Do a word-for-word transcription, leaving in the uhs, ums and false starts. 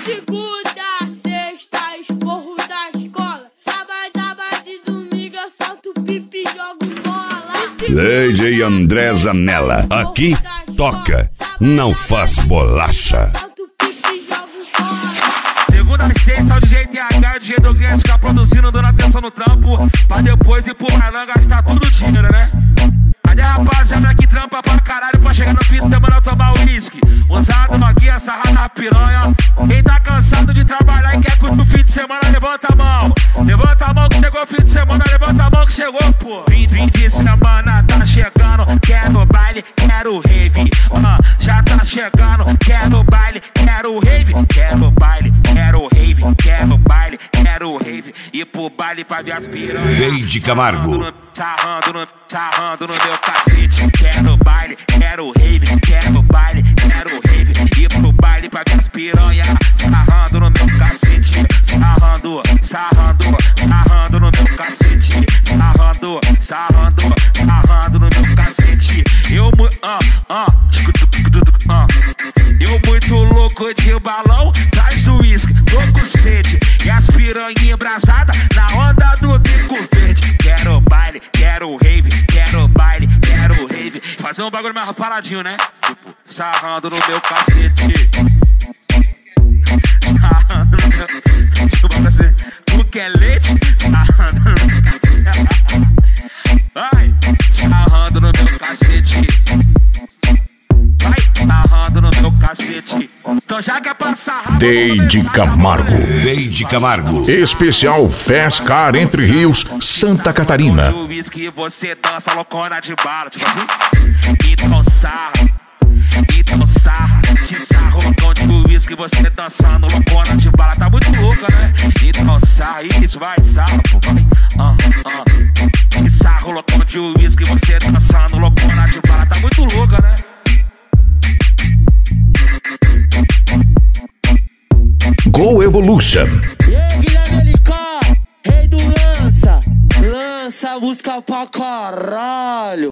segunda, sexta, esporro da escola. Sábado, sábado e domingo eu solto pipi e jogo bola. D J André Zanella, aqui toca, não faz bolacha. Segunda a sexta, o D J T H, o D J Doguinha fica produzindo, dando atenção no trampo, pra depois ir pro Marlão gastar tudo o dinheiro, né? Cadê a rapaziada que trampa pra caralho pra chegar no fim de semana tomar uísque? Usado noguinha, sarrar na piranha. Quem tá cansado de trabalhar e quer curtir o fim de semana, levanta a mão. Levanta a mão que chegou o fim de semana, levanta a mão que chegou, pô. Fim, fim de semana tá chegando, quero baile, quero rave. Uh, já tá chegando, quero baile, quero rave. Quero baile, quero rave, quero baile, quero rave. E pro baile pra ver as piranhas. Deide Camargo. Sarrando no, sarrando no meu cacete. Quero baile, quero rave, quero baile, quero rave. E pro baile pra ver as piranhas. Sarrando no meu cacete. Sarrando, sarrando, sarrando no meu cacete. Sarrando, sarrando, sarrando no meu cacete. Eu muito, ah, ah, ah. Eu muito louco de balão, traz o uísque, tô com sede. E as piranhas embrasadas na onda do bico verde. Quero baile, quero rave, quero baile, quero rave. Fazer um bagulho mais paradinho, né? Tipo, sarrando no meu cacete. Sarrando no meu... Tipo assim, tu quer leite? Sarrando no meu cacete. Vai, sarrando no meu cacete. Vai, sarrando no meu cacete. Então já que é pra sarrar... Deide Camargo. Deide Camargo. Especial Fescar Entre Rios, Santa Catarina. Eu vi que você dança loucona de bala, tipo assim. Então sarra, então sarra. Te sarra loucão de uísque, você dançando loucona de bala. Tá muito louca, né? Então sarra, isso vai, sarra, pô, vai. Ah, ah. Te sarra loucão de uísque, você dançando loucona de bala. Tá muito louca, né? Go Evolution. E aí, Guilherme L K, rei do lança. Lança, busca pra caralho.